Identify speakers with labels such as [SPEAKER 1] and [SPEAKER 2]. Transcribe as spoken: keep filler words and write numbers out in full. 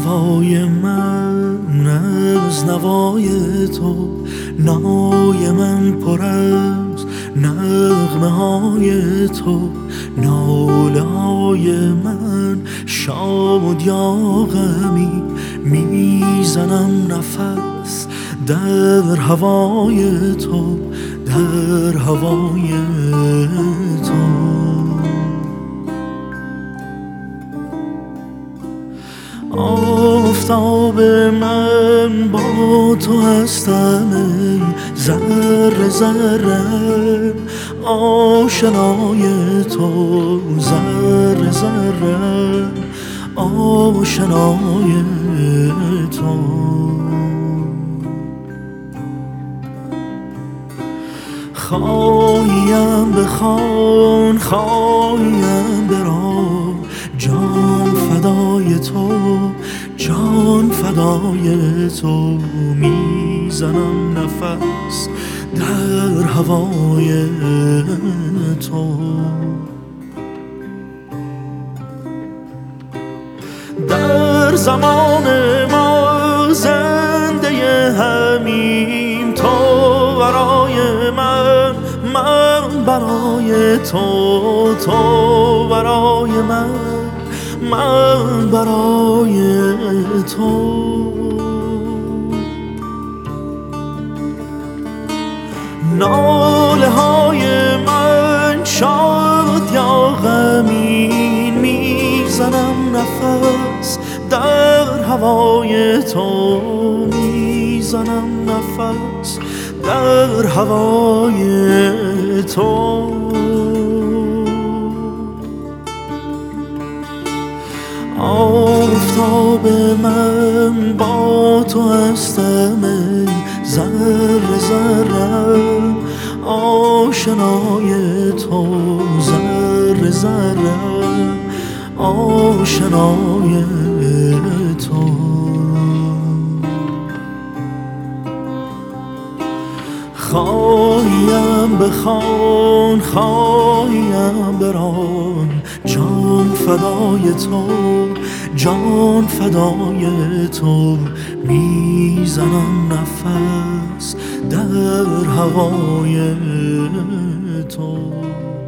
[SPEAKER 1] نوای من از نوای تو، نای من پر از نغمه های تو، ناله های من شاد یا غمی، میزنم نفس در هوای تو، در هوای تو. آفتاب من با تو هستم ای ذره ذره، آشنای تو ذره ذره، آشنای تو. خواهیم بخوان خواهیم برام، جان فدای تو جان فدای تو، میزنم نفس در هوای تو. در زمان ما زنده همیم، تو برای من من برای تو، تو برای من من برای تو. ناله های من شاد یا غمین، میزنم نفس در هوای تو، میزنم نفس در هوای تو. آفتاب من با تو هستم ای ذره ذره، آشنای تو ذره ذره، آشنای تو. خواهیم بخوان خواهیم بران، جان فدای تو جان فدای تو، میزنم نفس در هوای تو.